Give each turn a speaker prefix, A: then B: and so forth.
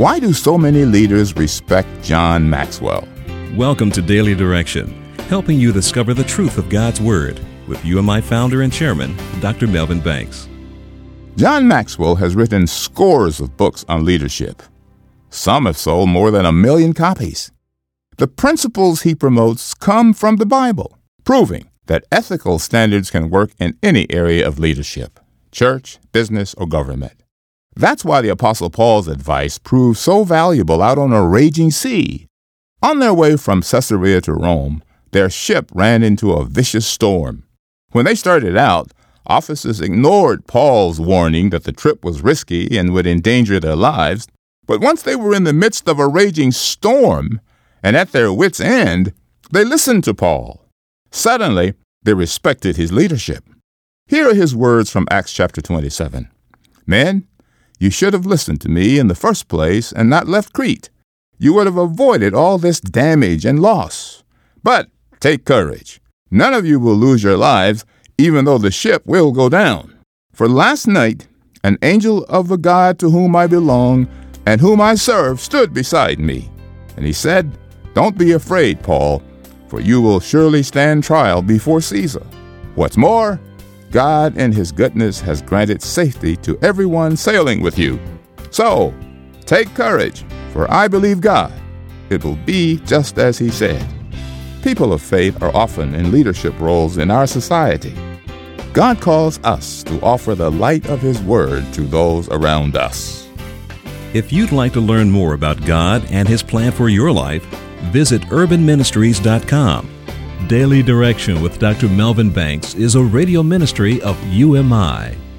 A: Why do so many leaders respect John Maxwell?
B: Welcome to Daily Direction, helping you discover the truth of God's Word with UMI founder and chairman, Dr. Melvin Banks.
A: John Maxwell has written scores of books on leadership. Some have sold more than 1 million copies. The principles he promotes come from the Bible, proving that ethical standards can work in any area of leadership, church, business, or government. That's why the Apostle Paul's advice proved so valuable out on a raging sea. On their way from Caesarea to Rome, their ship ran into a vicious storm. When they started out, officers ignored Paul's warning that the trip was risky and would endanger their lives. But once they were in the midst of a raging storm and at their wits' end, they listened to Paul. Suddenly, they respected his leadership. Here are his words from Acts chapter 27. Men, you should have listened to me in the first place and not left Crete. You would have avoided all this damage and loss. But take courage. None of you will lose your lives, even though the ship will go down. For last night, an angel of the God to whom I belong and whom I serve stood beside me. And he said, Don't be afraid, Paul, for you will surely stand trial before Caesar. What's more, God in his goodness has granted safety to everyone sailing with you. So, take courage, for I believe God. It will be just as he said. People of faith are often in leadership roles in our society. God calls us to offer the light of his word to those around us.
B: If you'd like to learn more about God and his plan for your life, visit urbanministries.com. Daily Direction with Dr. Melvin Banks is a radio ministry of UMI.